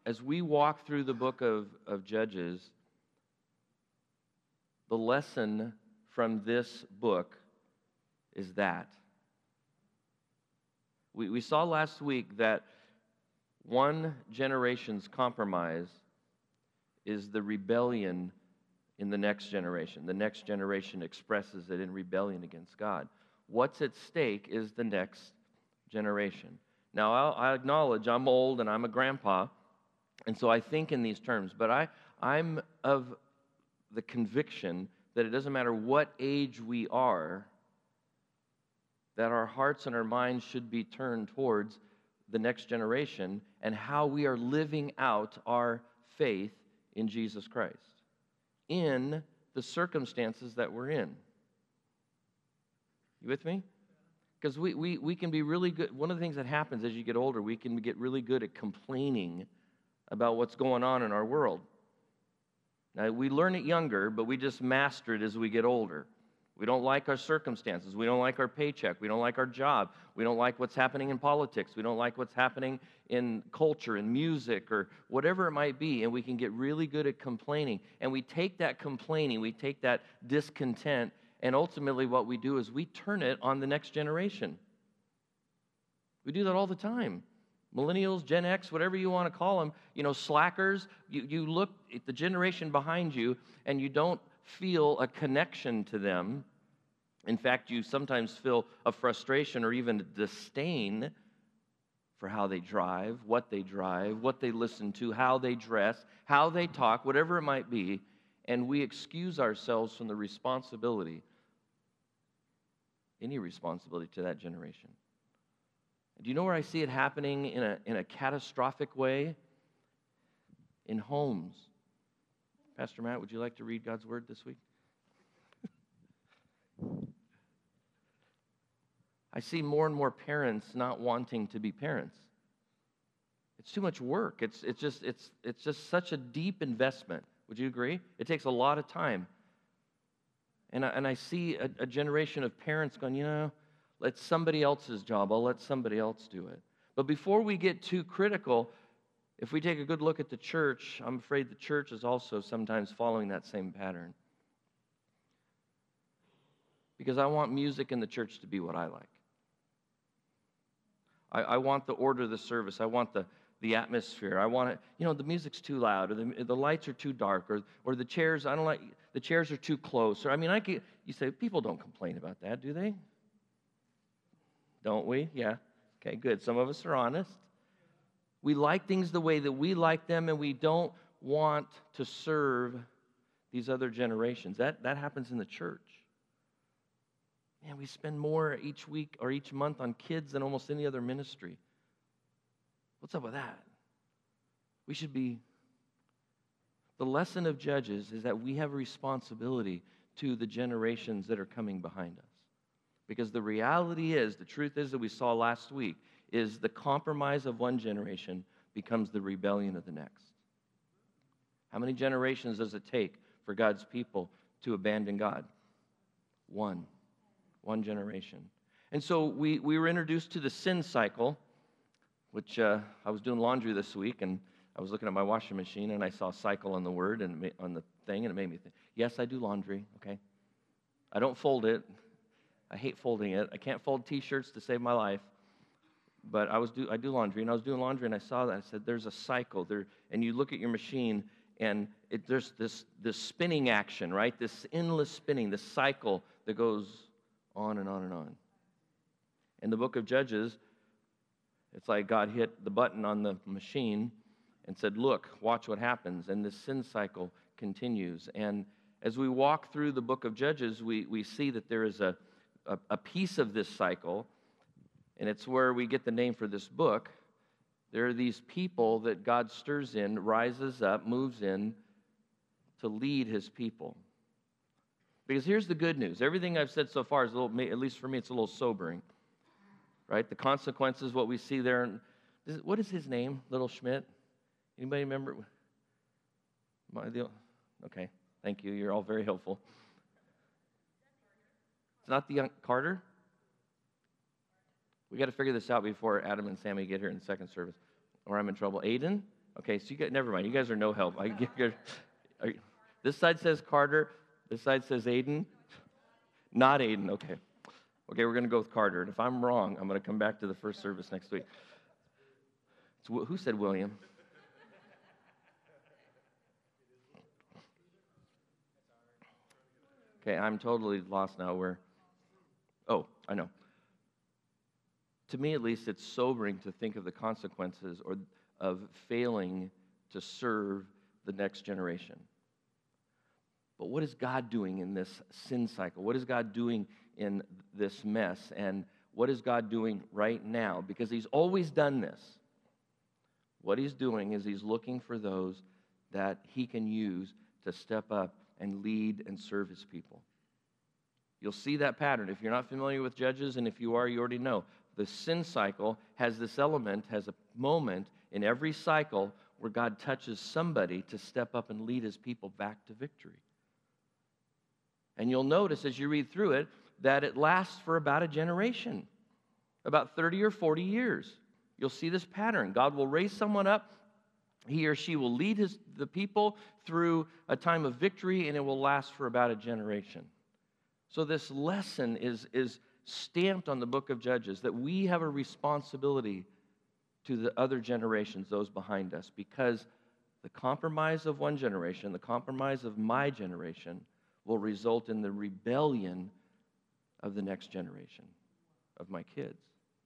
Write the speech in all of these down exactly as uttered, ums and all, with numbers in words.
as we walk through the book of, of Judges, the lesson from this book is that. We, we saw last week that one generation's compromise is the rebellion in the next generation. The next generation expresses it in rebellion against God. What's at stake is the next generation. Now, I'll, I acknowledge I'm old and I'm a grandpa, and so I think in these terms, but I, I'm of the conviction that it doesn't matter what age we are, that our hearts and our minds should be turned towards the next generation and how we are living out our faith in Jesus Christ in the circumstances that we're in. You with me? Because we, we, we can be really good. One of the things that happens as you get older, we can get really good at complaining about what's going on in our world. Now, we learn it younger, but we just master it as we get older. We don't like our circumstances. We don't like our paycheck. We don't like our job. We don't like what's happening in politics. We don't like what's happening in culture and music or whatever it might be. And we can get really good at complaining. And we take that complaining, we take that discontent, and ultimately what we do is we turn it on the next generation. We do that all the time. Millennials, Gen X, whatever you want to call them, you know, slackers, you, you look at the generation behind you and you don't feel a connection to them. In fact, you sometimes feel a frustration or even a disdain for how they drive, what they drive, what they listen to, how they dress, how they talk, whatever it might be, and we excuse ourselves from the responsibility, any responsibility to that generation. Do you know where I see it happening in a, in a catastrophic way? In homes. Pastor Matt, would you like to read God's Word this week? I see more and more parents not wanting to be parents. It's too much work. It's, it's, just, it's, it's just such a deep investment. Would you agree? It takes a lot of time. And I, and I see a, a generation of parents going, you know, it's somebody else's job. I'll let somebody else do it. But before we get too critical, if we take a good look at the church, I'm afraid the church is also sometimes following that same pattern. Because I want music in the church to be what I like. I, I want the order of the service. I want the, the atmosphere. I want it, you know, the music's too loud, or the, the lights are too dark, or, or the chairs, I don't like, the chairs are too close. Or, I mean, I could, you say, people don't complain about that, do they? Don't we? Yeah. Okay, good. Some of us are honest. We like things the way that we like them, and we don't want to serve these other generations. That, that happens in the church. Man, we spend more each week or each month on kids than almost any other ministry. What's up with that? We should be... The lesson of Judges is that we have a responsibility to the generations that are coming behind us. Because the reality is, the truth is that we saw last week, is the compromise of one generation becomes the rebellion of the next. How many generations does it take for God's people to abandon God? One. One generation. And so we, we were introduced to the sin cycle, which uh, I was doing laundry this week, and I was looking at my washing machine, and I saw cycle on the word and on the thing, and it made me think, yes, I do laundry, okay? I don't fold it. I hate folding it. I can't fold T-shirts to save my life. But I was do I do laundry, and I was doing laundry, and I saw that. I said, "There's a cycle there." And you look at your machine, and it, there's this this spinning action, right? This endless spinning, this cycle that goes on and on and on. In the book of Judges, it's like God hit the button on the machine and said, "Look, watch what happens." And this sin cycle continues. And as we walk through the book of Judges, we we see that there is a a, a piece of this cycle. And it's where we get the name for this book. There are these people that God stirs in, rises up, moves in to lead his people. Because here's the good news. Everything I've said so far is a little, at least for me, it's a little sobering. Right? The consequences, what we see there. What is his name? Little Schmidt? Anybody remember? Okay, thank you. You're all very helpful. It's not the young Carter? We got to figure this out before Adam and Sammy get here in the second service, or I'm in trouble. Aiden? Okay, so you got, never mind. You guys are no help. I, you're, are, this side says Carter. This side says Aiden. Not Aiden. Okay. Okay, we're going to go with Carter. And if I'm wrong, I'm going to come back to the first service next week. So who said William? Okay, I'm totally lost now. Where? Oh, I know. To me, at least, it's sobering to think of the consequences or of failing to serve the next generation. But what is God doing in this sin cycle? What is God doing in this mess? And what is God doing right now? Because He's always done this. What He's doing is He's looking for those that He can use to step up and lead and serve His people. You'll see that pattern. If you're not familiar with Judges, and if you are, you already know. The sin cycle has this element, has a moment in every cycle where God touches somebody to step up and lead His people back to victory. And you'll notice as you read through it that it lasts for about a generation, about thirty or forty years. You'll see this pattern. God will raise someone up. He or she will lead his, the people through a time of victory, and it will last for about a generation. So this lesson is, is stamped on the book of Judges, that we have a responsibility to the other generations, those behind us, because the compromise of one generation, the compromise of my generation, will result in the rebellion of the next generation, of my kids.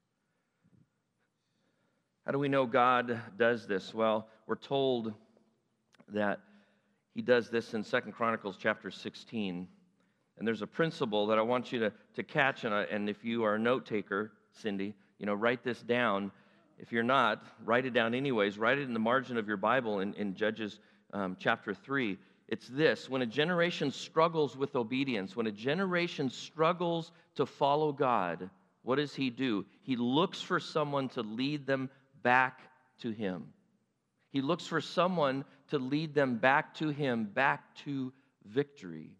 How do we know God does this? Well, we're told that He does this in Second Chronicles chapter sixteen. And there's a principle that I want you to, to catch, and, I, and if you are a note taker, Cindy, you know, write this down. If you're not, write it down anyways. Write it in the margin of your Bible in, in Judges um, chapter three. It's this: when a generation struggles with obedience, when a generation struggles to follow God, what does He do? He looks for someone to lead them back to Him. He looks for someone to lead them back to Him, back to victory.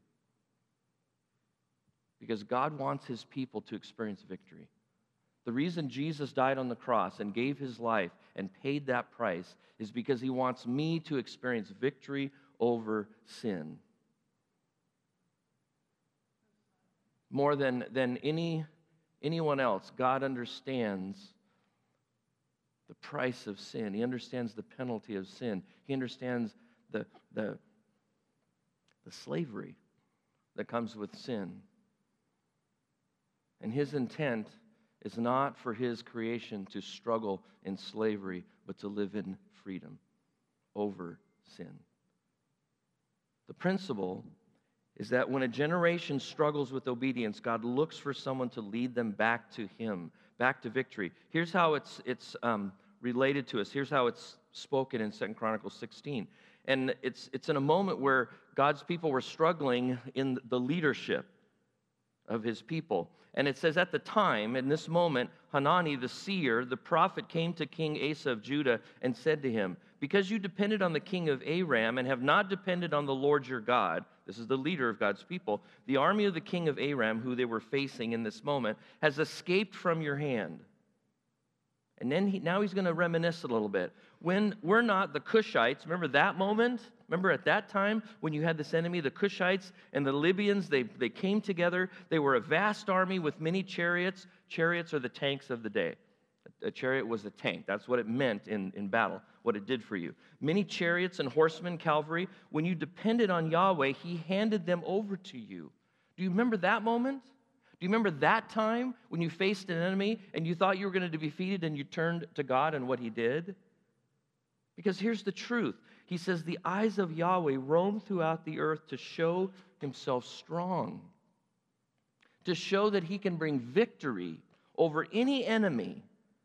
Because God wants His people to experience victory. The reason Jesus died on the cross and gave His life and paid that price is because He wants me to experience victory over sin. More than, than any, anyone else, God understands the price of sin. He understands the penalty of sin. He understands the, the, the slavery that comes with sin. And His intent is not for His creation to struggle in slavery, but to live in freedom over sin. The principle is that when a generation struggles with obedience, God looks for someone to lead them back to Him, back to victory. Here's how it's, it's um, related to us. Here's how it's spoken in Second Chronicles sixteen. And it's, it's in a moment where God's people were struggling in the leadership of His people. And it says, at the time, in this moment, Hanani the seer, the prophet, came to King Asa of Judah and said to him, because you depended on the king of Aram and have not depended on the Lord your God, this is the leader of God's people, the army of the king of Aram, who they were facing in this moment, has escaped from your hand. And then he, now he's going to reminisce a little bit. When we're not the Cushites, remember that moment? Remember at that time when you had this enemy, the Cushites and the Libyans, they, they came together. They were a vast army with many chariots. Chariots are the tanks of the day. A chariot was a tank. That's what it meant in, in battle, what it did for you. Many chariots and horsemen, cavalry. When you depended on Yahweh, He handed them over to you. Do you remember that moment? Do you remember that time when you faced an enemy and you thought you were going to be defeated and you turned to God and what He did? Because here's the truth. He says, the eyes of Yahweh roam throughout the earth to show Himself strong, to show that He can bring victory over any enemy.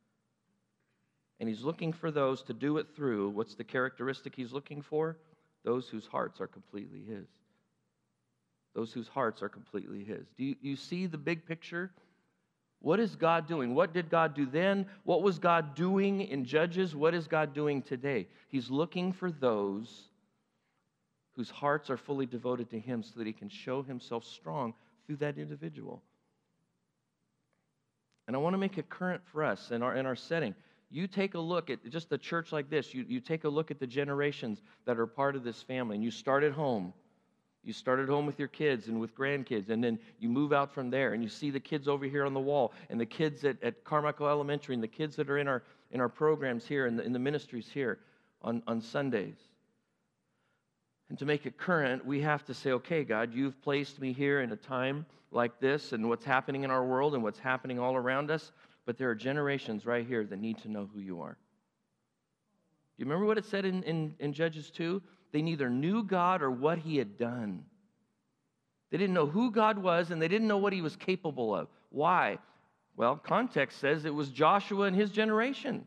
And He's looking for those to do it through. What's the characteristic He's looking for? Those whose hearts are completely His. Those whose hearts are completely His. Do you, you see the big picture? What is God doing? What did God do then? What was God doing in Judges? What is God doing today? He's looking for those whose hearts are fully devoted to Him so that He can show Himself strong through that individual. And I want to make it current for us in our, in our setting. You take a look at just a church like this. You, you take a look at the generations that are part of this family, and you start at home. You start at home with your kids and with grandkids, and then you move out from there, and you see the kids over here on the wall, and the kids at, at Carmichael Elementary, and the kids that are in our in our programs here, in the, in the ministries here on, on Sundays. And to make it current, we have to say, okay, God, you've placed me here in a time like this, and what's happening in our world and what's happening all around us, but there are generations right here that need to know who you are. Do you remember what it said in, in, in Judges two? They neither knew God or what he had done. They didn't know who God was, and they didn't know what he was capable of. Why? Well, context says it was Joshua and his generation.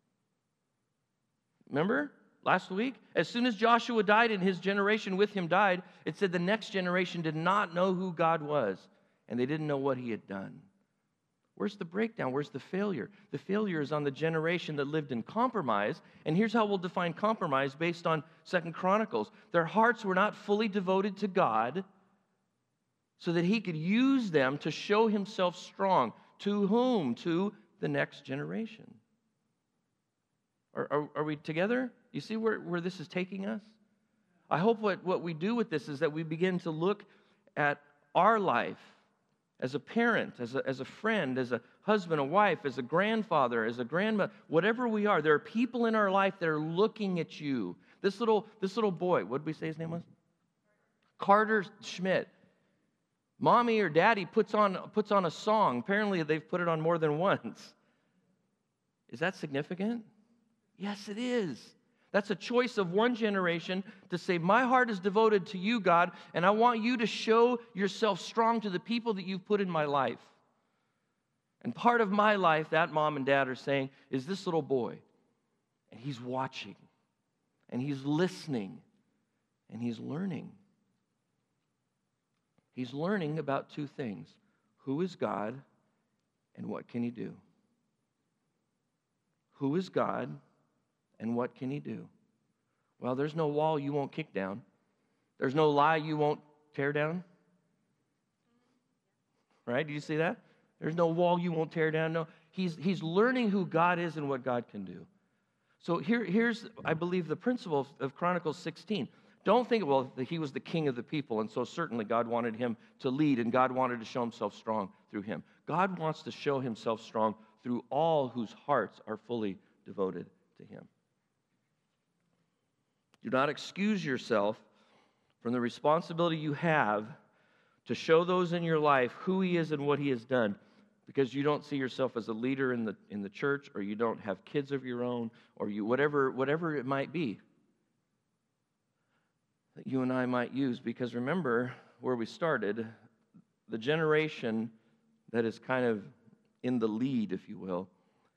Remember last week? As soon as Joshua died and his generation with him died, it said the next generation did not know who God was, and they didn't know what he had done. Where's the breakdown? Where's the failure? The failure is on the generation that lived in compromise. And here's how we'll define compromise based on Second Chronicles. Their hearts were not fully devoted to God so that he could use them to show himself strong. To whom? To the next generation. Are, are, are we together? You see where, where this is taking us? I hope what, what we do with this is that we begin to look at our life as a parent, as a, as a friend, as a husband, a wife, as a grandfather, as a grandma, whatever we are, there are people in our life that are looking at you. This little, this little boy, what did we say his name was? Carter Schmidt. Mommy or daddy puts on, puts on a song. Apparently they've put it on more than once. Is that significant? Yes, it is. That's a choice of one generation to say, my heart is devoted to you, God, and I want you to show yourself strong to the people that you've put in my life. And part of my life, that mom and dad are saying, is this little boy. And he's watching, and he's listening, and he's learning. He's learning about two things. Who is God, and what can he do? Who is God, and what can he do? Well, there's no wall you won't kick down. There's no lie you won't tear down. Right? Do you see that? There's no wall you won't tear down. No, he's, he's learning who God is and what God can do. So here, here's, I believe, the principle of, of Chronicles sixteen. Don't think, well, that he was the king of the people, and so certainly God wanted him to lead, and God wanted to show himself strong through him. God wants to show himself strong through all whose hearts are fully devoted to him. Do not excuse yourself from the responsibility you have to show those in your life who he is and what he has done, because you don't see yourself as a leader in the in the church, or you don't have kids of your own, or you whatever whatever it might be that you and I might use. Because remember where we started, the generation that is kind of in the lead, if you will,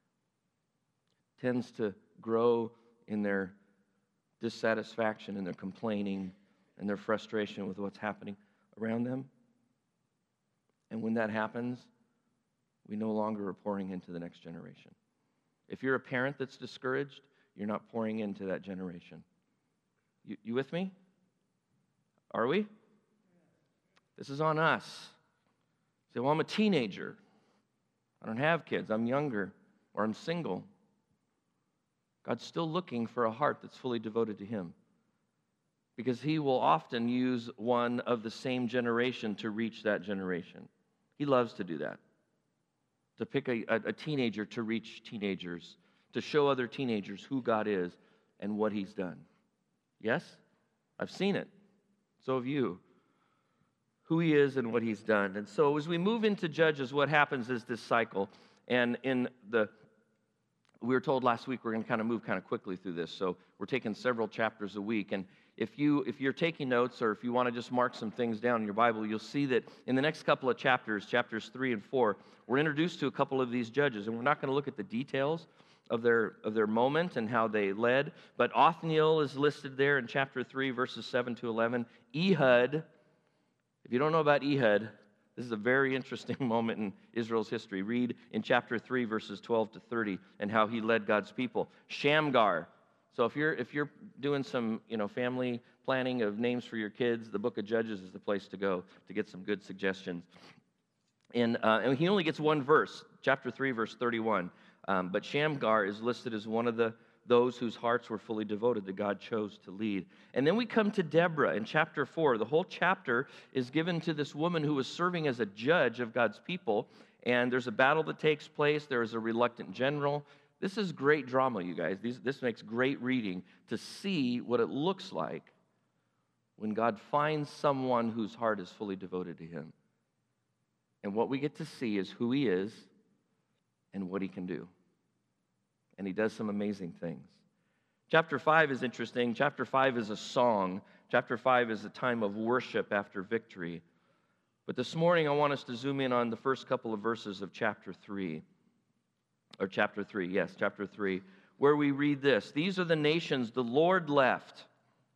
tends to grow in their dissatisfaction and their complaining and their frustration with what's happening around them. And when that happens, we no longer are pouring into the next generation. If you're a parent that's discouraged, you're not pouring into that generation. You, you with me? Are we? This is on us. Say, well, I'm a teenager. I don't have kids. I'm younger, or I'm single. God's still looking for a heart that's fully devoted to him, because he will often use one of the same generation to reach that generation. He loves to do that, to pick a, a, a teenager to reach teenagers, to show other teenagers who God is and what he's done. Yes? I've seen it. So have you. Who he is and what he's done. And so as we move into Judges, what happens is this cycle. And in the We were told last week we're going to kind of move kind of quickly through this, so we're taking several chapters a week. And if, you, if you're taking notes, or if you want to just mark some things down in your Bible, you'll see that in the next couple of chapters, chapters three and four, we're introduced to a couple of these judges. And we're not going to look at the details of their, of their moment and how they led, but Othniel is listed there in chapter three, verses seven to eleven. Ehud, if you don't know about Ehud, this is a very interesting moment in Israel's history. Read in chapter three, verses twelve to thirty, and how he led God's people. Shamgar. So if you're if you're doing some you know family planning of names for your kids, the book of Judges is the place to go to get some good suggestions. And, uh, and he only gets one verse, chapter three, verse thirty-one. Um, but Shamgar is listed as one of the those whose hearts were fully devoted that God chose to lead. And then we come to Deborah in chapter four. The whole chapter is given to this woman who was serving as a judge of God's people. And there's a battle that takes place. There is a reluctant general. This is great drama, you guys. These, this makes great reading to see what it looks like when God finds someone whose heart is fully devoted to him. And what we get to see is who he is and what he can do. And he does some amazing things. Chapter five is interesting. Chapter five is a song. Chapter five is a time of worship after victory. But this morning, I want us to zoom in on the first couple of verses of chapter three. Or chapter three, yes, chapter three, where we read this. These are the nations the Lord left. Did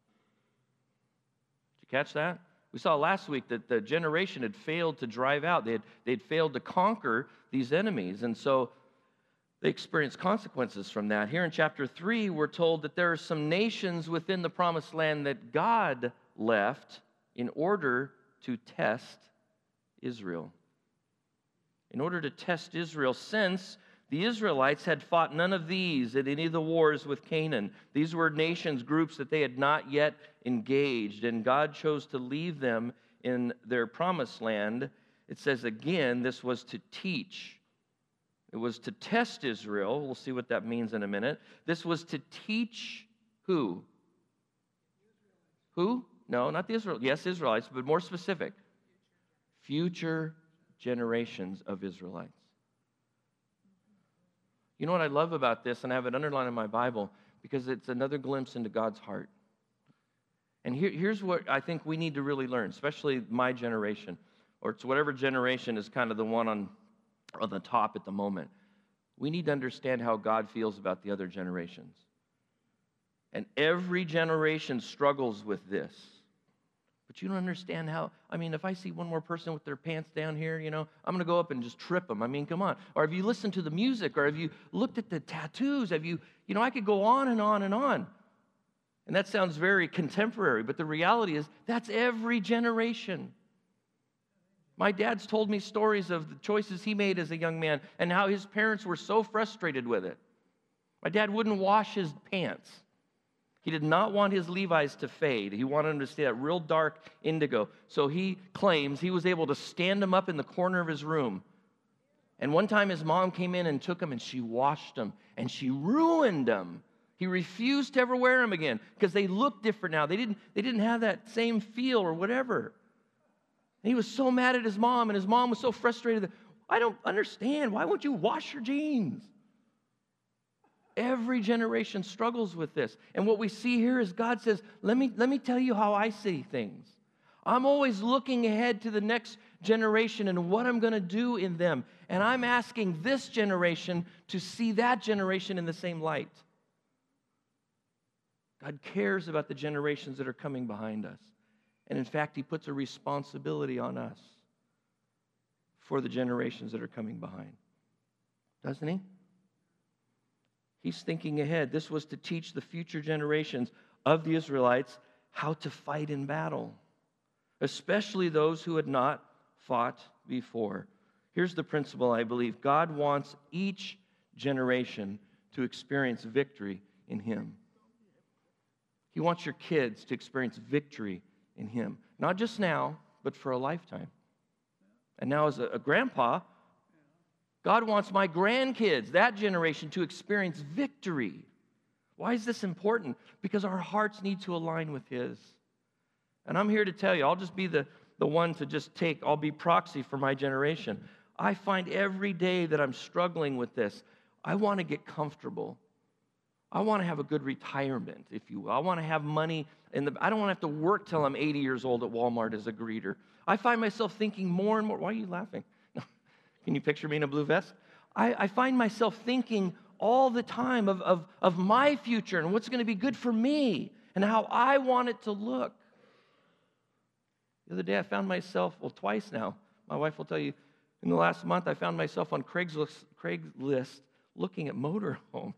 you catch that? We saw last week that the generation had failed to drive out. They had, they'd failed to conquer these enemies. And so they experienced consequences from that. Here in chapter three, we're told that there are some nations within the promised land that God left in order to test Israel. In order to test Israel, since the Israelites had fought none of these in any of the wars with Canaan. These were nations, groups that they had not yet engaged, and God chose to leave them in their promised land. It says again, this was to teach. It was to test Israel. We'll see what that means in a minute. This was to teach who? Who? No, not the Israelites. Yes, Israelites, but more specific. Future generations of Israelites. You know what I love about this, and I have it underlined in my Bible, because it's another glimpse into God's heart. And here, here's what I think we need to really learn, especially my generation, or it's whatever generation is kind of the one on on the top at the moment. We need to understand how God feels about the other generations. And every generation struggles with this. But you don't understand how, I mean, if I see one more person with their pants down here, you know, I'm going to go up and just trip them. I mean, come on. Or have you listened to the music? Or have you looked at the tattoos? Have you, you know, I could go on and on and on. And that sounds very contemporary, but the reality is that's every generation. My dad's told me stories of the choices he made as a young man and how his parents were so frustrated with it. My dad wouldn't wash his pants. He did not want his Levi's to fade. He wanted them to stay that real dark indigo. So he claims he was able to stand them up in the corner of his room. And one time his mom came in and took them and she washed them and she ruined them. He refused to ever wear them again because they looked different now. They didn't, they didn't have that same feel or whatever. And he was so mad at his mom, and his mom was so frustrated that, I don't understand. Why won't you wash your jeans? Every generation struggles with this. And what we see here is God says, let me, let me tell you how I see things. I'm always looking ahead to the next generation and what I'm going to do in them. And I'm asking this generation to see that generation in the same light. God cares about the generations that are coming behind us. And in fact, he puts a responsibility on us for the generations that are coming behind. Doesn't he? He's thinking ahead. This was to teach the future generations of the Israelites how to fight in battle, especially those who had not fought before. Here's the principle, I believe. God wants each generation to experience victory in him. He wants your kids to experience victory in him. Not just now, but for a lifetime. And now as a, a grandpa, God wants my grandkids, that generation, to experience victory. Why is this important? Because our hearts need to align with his. And I'm here to tell you, I'll just be the, the one to just take, I'll be proxy for my generation. I find every day that I'm struggling with this, I want to get comfortable. I want to have a good retirement, if you will. I want to have money in the, I don't want to have to work till I'm eighty years old at Walmart as a greeter. I find myself thinking more and more, why are you laughing? Can you picture me in a blue vest? I, I find myself thinking all the time of, of, of my future and what's going to be good for me and how I want it to look. The other day I found myself, well, twice now, my wife will tell you, in the last month I found myself on Craigslist, Craigslist looking at motorhomes.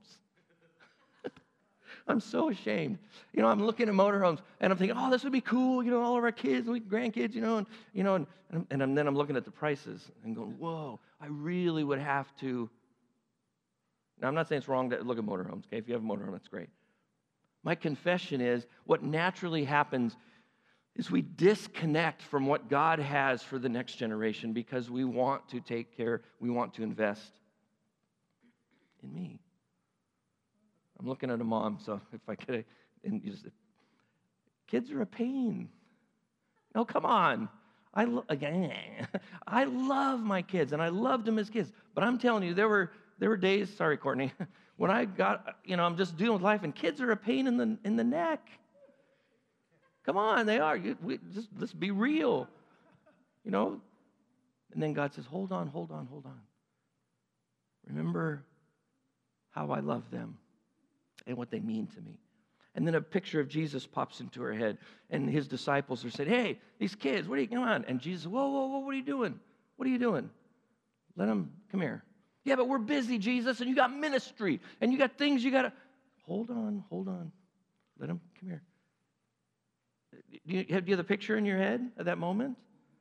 I'm so ashamed. You know, I'm looking at motorhomes, and I'm thinking, oh, this would be cool, you know, all of our kids, we grandkids, you know, and, you know, and, and, and then I'm looking at the prices and going, whoa, I really would have to Now, I'm not saying it's wrong to look at motorhomes, okay? If you have a motorhome, that's great. My confession is what naturally happens is we disconnect from what God has for the next generation because we want to take care, we want to invest in me. I'm looking at a mom, so if I could, and you just, kids are a pain. No, come on. I, lo- again, I love my kids, and I loved them as kids. But I'm telling you, there were there were days, sorry, Courtney, when I got, you know, I'm just dealing with life, and kids are a pain in the in the neck. Come on, they are. You, we, just let's be real, you know. And then God says, hold on, hold on, hold on. Remember how I love them and what they mean to me. And then a picture of Jesus pops into her head, and his disciples are saying, hey, these kids, what are you, come on. And Jesus, whoa, whoa, whoa, what are you doing? What are you doing? Let them, come here. Yeah, but we're busy, Jesus, and you got ministry, and you got things you got to, hold on, hold on. Let them, come here. Do you, have, do you have the picture in your head at that moment?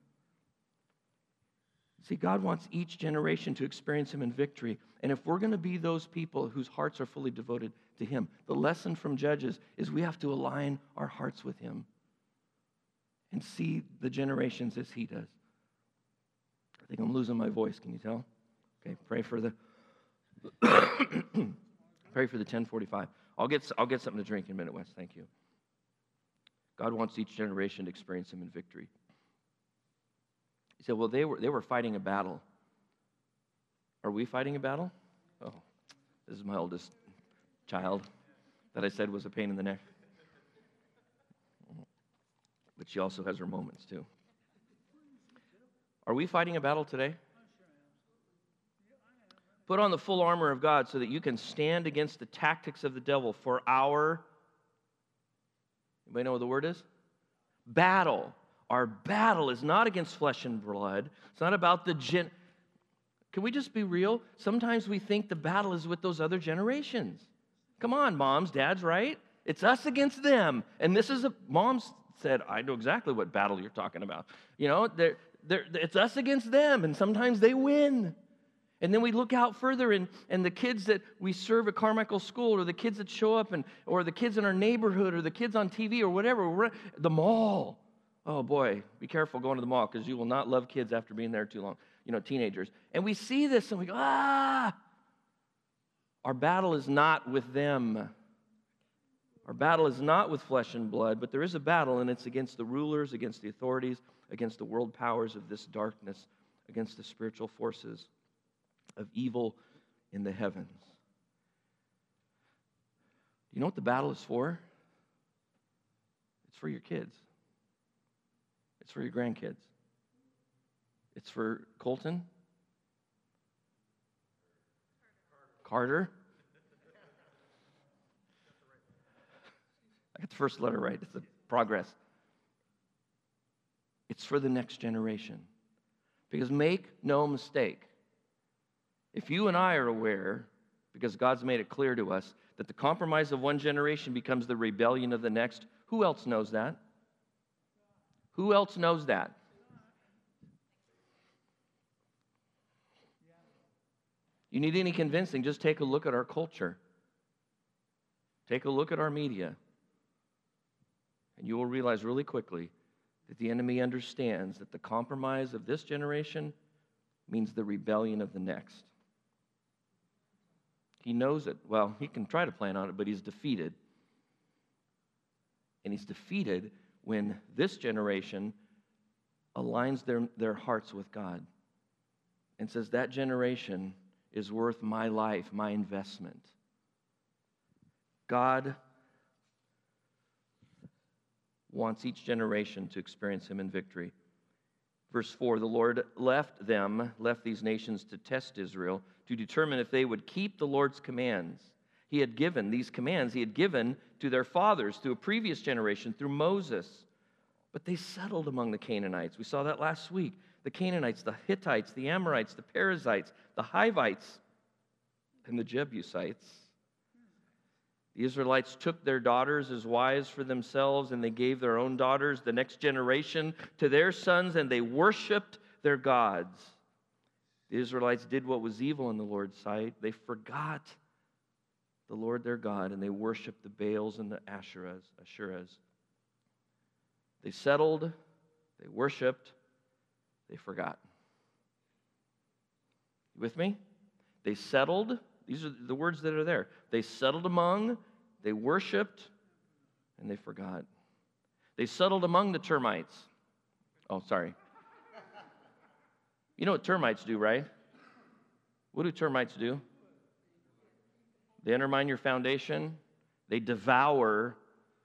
See, God wants each generation to experience him in victory. And if we're going to be those people whose hearts are fully devoted to him, the lesson from Judges is we have to align our hearts with him and see the generations as he does. I think I'm losing my voice. Can you tell? Okay, pray for the pray for the ten forty-five. I'll get I'll get something to drink in a minute, Wes. Thank you. God wants each generation to experience him in victory. He said, well, they were they were fighting a battle. Are we fighting a battle? Oh, this is my oldest child that I said was a pain in the neck. But she also has her moments, too. Are we fighting a battle today? Put on the full armor of God so that you can stand against the tactics of the devil for our, anybody know what the word is? Battle. Our battle is not against flesh and blood. It's not about the gen... Can we just be real? Sometimes we think the battle is with those other generations. Come on, moms, dads, right? It's us against them. And this is a... Moms said, I know exactly what battle you're talking about. You know, they're, they're, it's us against them, and sometimes they win. And then we look out further, and, and the kids that we serve at Carmichael School, or the kids that show up, and or the kids in our neighborhood, or the kids on T V, or whatever, we're, the mall. Oh, boy, be careful going to the mall, because you will not love kids after being there too long. You know, teenagers. And we see this, and we go, ah! Our battle is not with them. Our battle is not with flesh and blood, but there is a battle, and it's against the rulers, against the authorities, against the world powers of this darkness, against the spiritual forces of evil in the heavens. You know what the battle is for? It's for your kids. It's for your grandkids. It's for Colton, Carter. I got the first letter right. It's a progress. It's for the next generation. Because make no mistake, if you and I are aware, because God's made it clear to us, that the compromise of one generation becomes the rebellion of the next, who else knows that? Who else knows that? You need any convincing, just take a look at our culture. Take a look at our media. And you will realize really quickly that the enemy understands that the compromise of this generation means the rebellion of the next. He knows it. Well, he can try to plan on it, but he's defeated. And he's defeated when this generation aligns their, their hearts with God and says, that generation is worth my life, my investment. God wants each generation to experience him in victory. Verse four, the Lord left them, left these nations to test Israel, to determine if they would keep the Lord's commands. He had given, these commands he had given to their fathers through a previous generation, through Moses. But they settled among the Canaanites. We saw that last week. The Canaanites, the Hittites, the Amorites, the Perizzites, the Hivites, and the Jebusites. The Israelites took their daughters as wives for themselves, and they gave their own daughters, the next generation, to their sons, and they worshiped their gods. The Israelites did what was evil in the Lord's sight. They forgot the Lord their God, and they worshiped the Baals and the Asherahs. Asherahs. They settled, they worshiped, they forgot. You with me? They settled. These are the words that are there. They settled among, they worshiped, and they forgot. They settled among the termites. Oh, sorry. You know what termites do, right? What do termites do? They undermine your foundation. They devour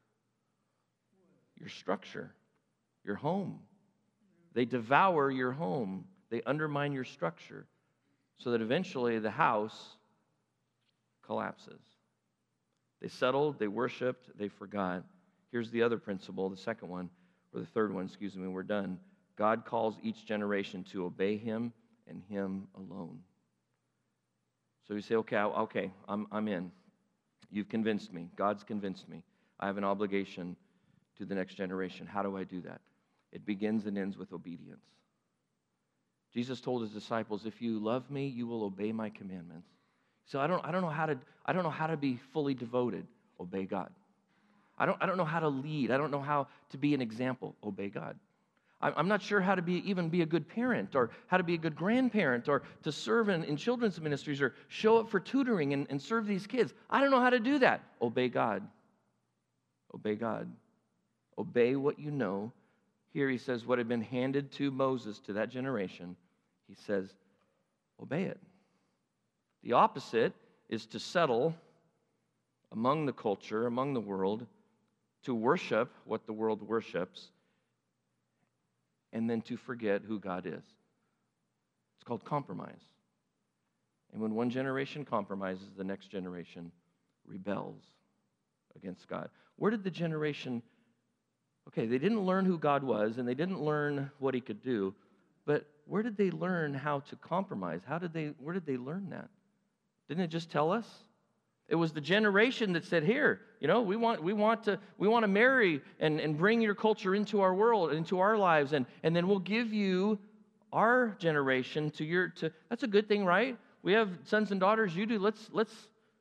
your structure, your home. They devour your home. They undermine your structure so that eventually the house collapses. They settled, they worshiped, they forgot. Here's the other principle, the second one, or the third one, excuse me, we're done. God calls each generation to obey him and him alone. So you say, okay, okay, I'm, I'm in. You've convinced me. God's convinced me. I have an obligation to the next generation. How do I do that? It begins and ends with obedience. Jesus told his disciples, if you love me, you will obey my commandments. So I don't, I don't know how to, I don't know how to be fully devoted. Obey God. I don't, I don't know how to lead. I don't know how to be an example. Obey God. I'm not sure how to be even be a good parent or how to be a good grandparent or to serve in, in children's ministries or show up for tutoring and, and serve these kids. I don't know how to do that. Obey God. Obey God. Obey what you know. Here he says what had been handed to Moses, to that generation. He says, obey it. The opposite is to settle among the culture, among the world, to worship what the world worships, and then to forget who God is. It's called compromise. And when one generation compromises, the next generation rebels against God. Where did the generation, okay, they didn't learn who God was, and they didn't learn what he could do, but where did they learn how to compromise? How did they, where did they learn that? Didn't it just tell us? It was the generation that said, here, you know, we want we want to we want to marry and, and bring your culture into our world, into our lives, and, and then we'll give you our generation to your to that's a good thing, right? We have sons and daughters, you do. Let's let's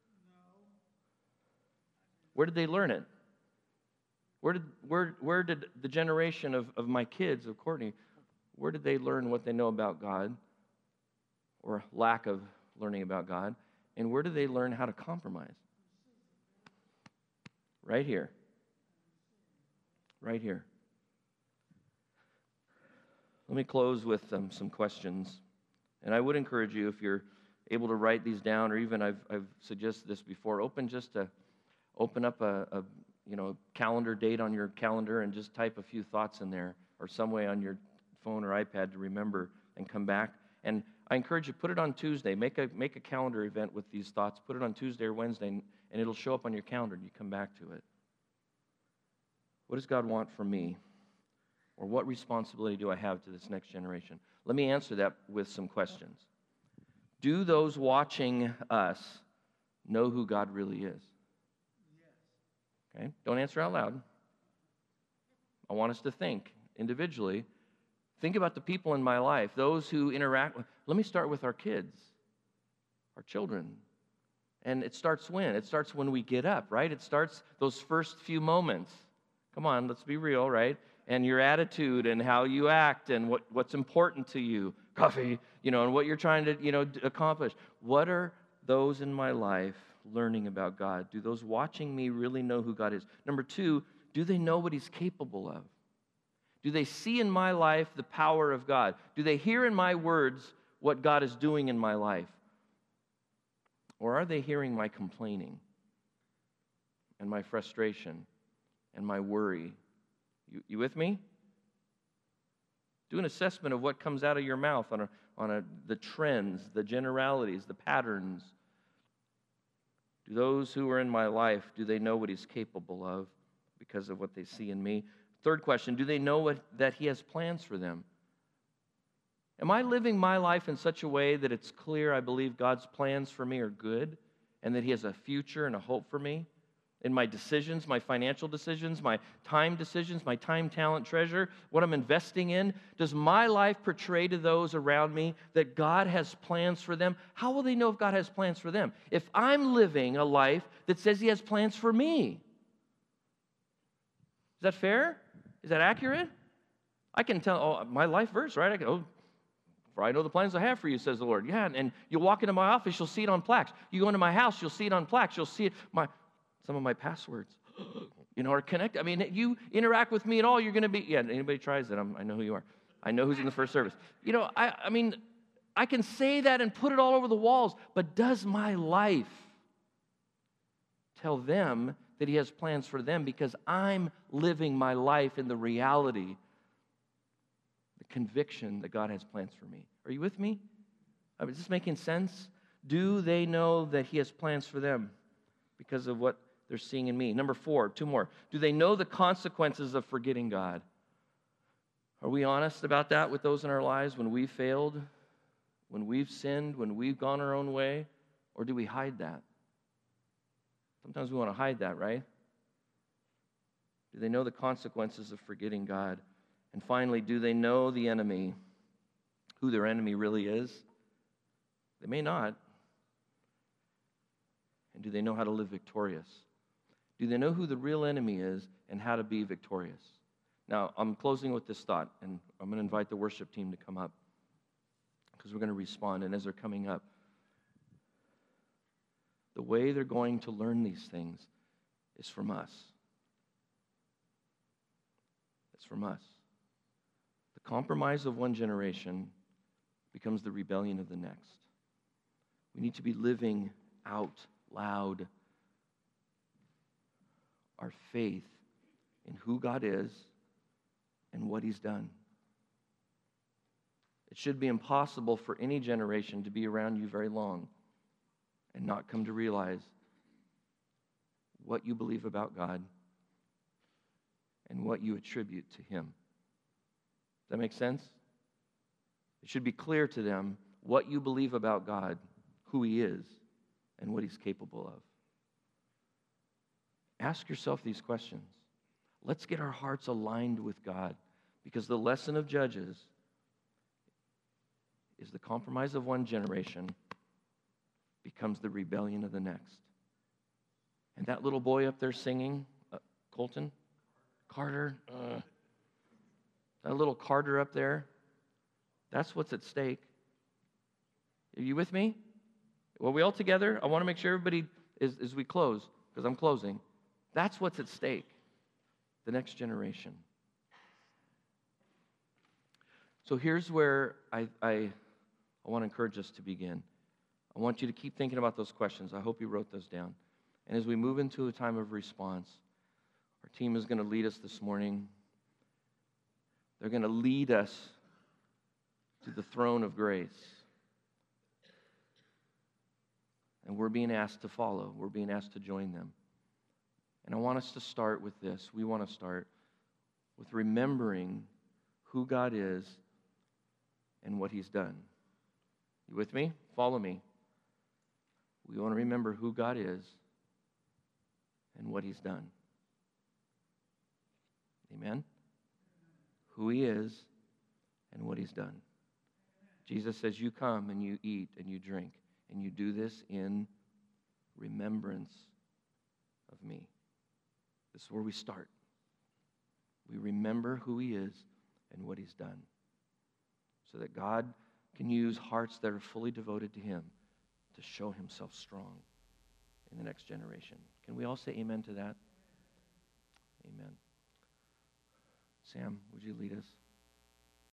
Where did they learn it? Where did where where did the generation of, of my kids, of Courtney, where did they learn what they know about God? Or lack of learning about God? And where do they learn how to compromise? Right here. Right here. Let me close with um, some questions. And I would encourage you, if you're able to write these down, or even I've, I've suggested this before, open just to open up a, a you know calendar date on your calendar and just type a few thoughts in there, or some way on your phone or iPad to remember and come back. And I encourage you, put it on Tuesday. Make a make a calendar event with these thoughts. Put it on Tuesday or Wednesday, and, and it'll show up on your calendar, and you come back to it. What does God want from me? Or what responsibility do I have to this next generation? Let me answer that with some questions. Do those watching us know who God really is? Okay? Don't answer out loud. I want us to think individually. Think about the people in my life, those who interact with. Let me start with our kids, our children. And it starts when? It starts when we get up, right? It starts those first few moments. Come on, let's be real, right? And your attitude and how you act and what, what's important to you. Coffee, you know, and what you're trying to, you know, accomplish. What are those in my life learning about God? Do those watching me really know who God is? Number two, do they know what he's capable of? Do they see in my life the power of God? Do they hear in my words what God is doing in my life? Or are they hearing my complaining and my frustration and my worry? You, you with me? Do an assessment of what comes out of your mouth on, a, on a, the trends, the generalities, the patterns. Do those who are in my life, do they know what he's capable of because of what they see in me? Third question, do they know what, that he has plans for them? Am I living my life in such a way that it's clear I believe God's plans for me are good and that he has a future and a hope for me? In my decisions, my financial decisions, my time decisions, my time, talent, treasure, what I'm investing in? Does my life portray to those around me that God has plans for them? How will they know if God has plans for them? If I'm living a life that says He has plans for me. Is that fair? Is that accurate? I can tell, oh, my life verse, right? I can, oh, for I know the plans I have for you, says the Lord. Yeah, and, and you walk into my office, you'll see it on plaques. You go into my house, you'll see it on plaques. You'll see it, my, some of my passwords, you know, are connected. I mean, you interact with me at all, you're going to be, yeah, anybody tries that, I'm, I know who you are. I know who's in the first service. You know, I, I mean, I can say that and put it all over the walls, but does my life tell them that He has plans for them? Because I'm living my life in the reality, the conviction that God has plans for me. Are you with me? I mean, is this making sense? Do they know that He has plans for them because of what they're seeing in me? Number four, two more. Do they know the consequences of forgetting God? Are we honest about that with those in our lives when we failed, when we've sinned, when we've gone our own way? Or do we hide that? Sometimes we want to hide that, right? Do they know the consequences of forgetting God? And finally, do they know the enemy, who their enemy really is? They may not. And do they know how to live victorious? Do they know who the real enemy is and how to be victorious? Now, I'm closing with this thought, and I'm going to invite the worship team to come up because we're going to respond. And as they're coming up, the way they're going to learn these things is from us. It's from us. The compromise of one generation becomes the rebellion of the next. We need to be living out loud our faith in who God is and what He's done. It should be impossible for any generation to be around you very long and not come to realize what you believe about God and what you attribute to Him. Does that make sense? It should be clear to them what you believe about God, who He is, and what He's capable of. Ask yourself these questions. Let's get our hearts aligned with God, because the lesson of Judges is the compromise of one generation becomes the rebellion of the next. And that little boy up there singing, uh, Colton, Carter, uh, that little Carter up there, that's what's at stake. Are you with me? Are we all together? I want to make sure everybody, is, as we close, because I'm closing, that's what's at stake, the next generation. So here's where I, I, I want to encourage us to begin. I want you to keep thinking about those questions. I hope you wrote those down. And as we move into a time of response, our team is going to lead us this morning. They're going to lead us to the throne of grace. And we're being asked to follow. We're being asked to join them. And I want us to start with this. We want to start with remembering who God is and what He's done. You with me? Follow me. We want to remember who God is and what He's done. Amen? Who He is and what He's done. Jesus says, you come and you eat and you drink, and you do this in remembrance of me. This is where we start. We remember who He is and what He's done, so that God can use hearts that are fully devoted to Him to show Himself strong in the next generation. Can we all say amen to that? Amen. Sam, would you lead us?